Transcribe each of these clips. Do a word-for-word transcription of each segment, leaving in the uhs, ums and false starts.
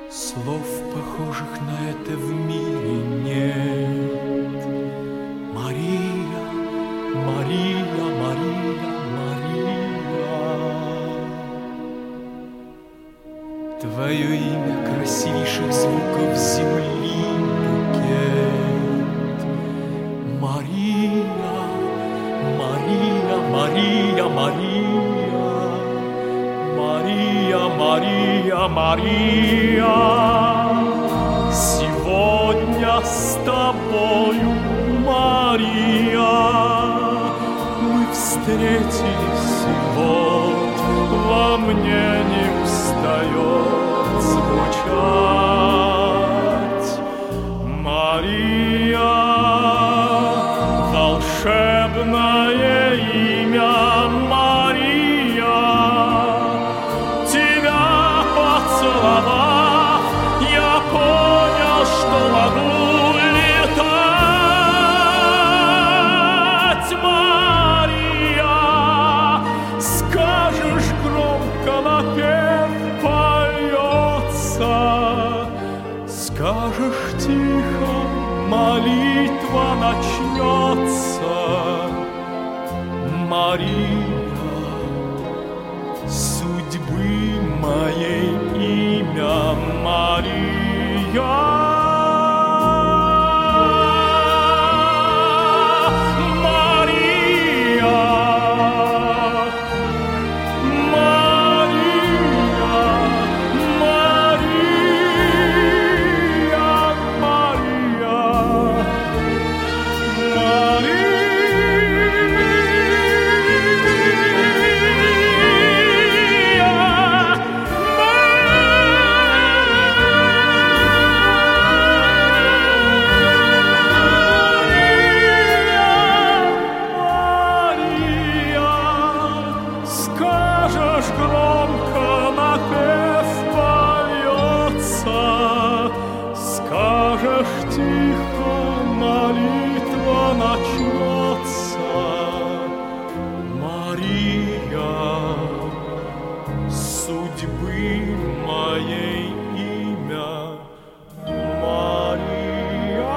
Слов, похожих на это в мире, нет. Мария, Мария, Мария, Мария. Твое имя красивейших звуков земли букет. Мария, Мария, Мария, Мария. Мария, Мария, Мария, сегодня с тобою, Мария, мы встретились, и вот во мне не устает звучать. Мария, волшебное имя Мария, поцеловав, я понял, что могу летать. Мария, скажешь громко, напев поется, скажешь тихо, молитва начнется. Мария, судьбы моей имя Мария. Мария, Мария, Мария, Мария, Мария. Громко напев поется, скажешь тихо, молитва начнется. Мария, судьбы моей имя Мария.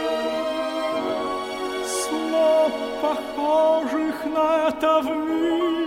Слов, похожих на это в мире,